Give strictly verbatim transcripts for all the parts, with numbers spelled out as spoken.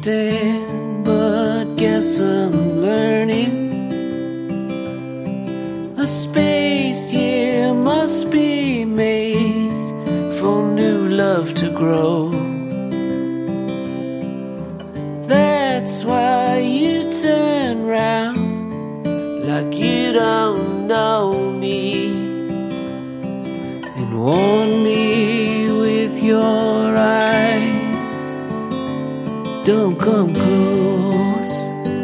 understand, but guess I'm learning. A space here must be made for new love to grow. That's why you turn round like you don't know me and warn me with your eyes, don't come close.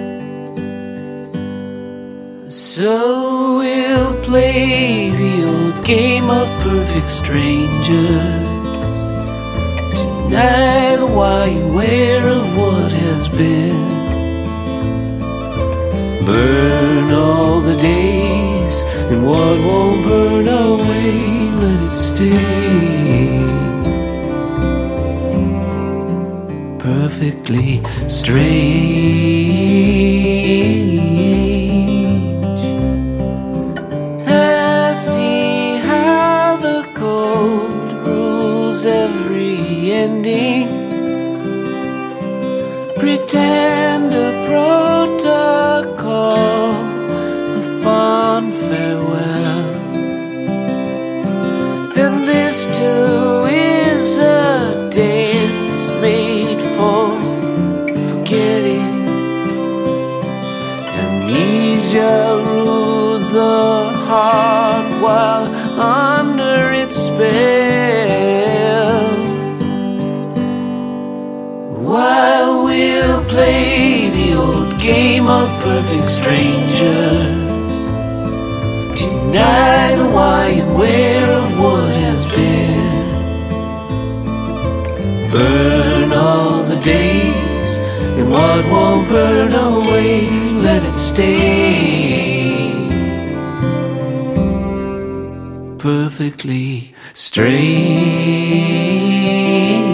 So we'll play the old game of perfect strangers, deny the why and where of what has been, burn all the days and what won't burn away, let it stay. Perfectly strange, I see how the cold rules every ending. Pretend a protocol, a fond farewell, and this too is a dance made for forgetting. Amnesia rules the heart while under its spell, while we'll play the old game of perfect strangers, deny the why and where of what has been, burn all the days and what won't burn away, let it stay. Perfectly strange.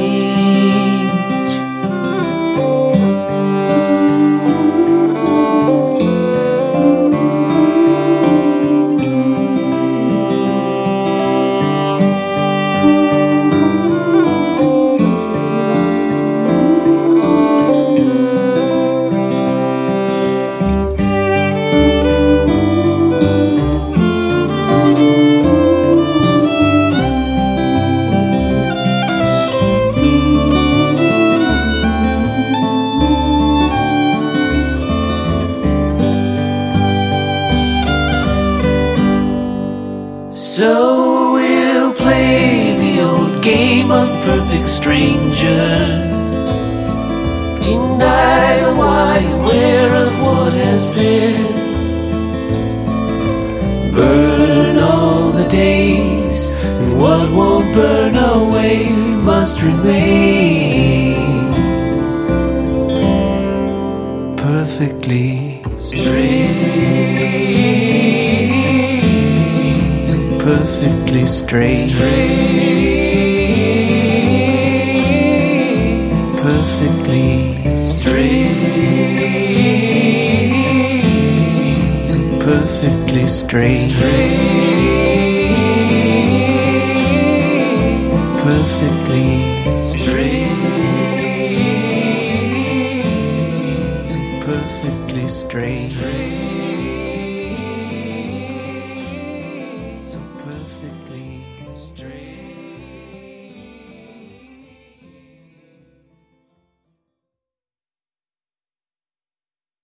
So we'll play the old game of perfect strangers, deny the why and where of what has been, burn all the days and what won't burn away must remain. Perfectly strange, perfectly strange, perfectly strange, perfectly strange, perfectly strange, perfectly strange.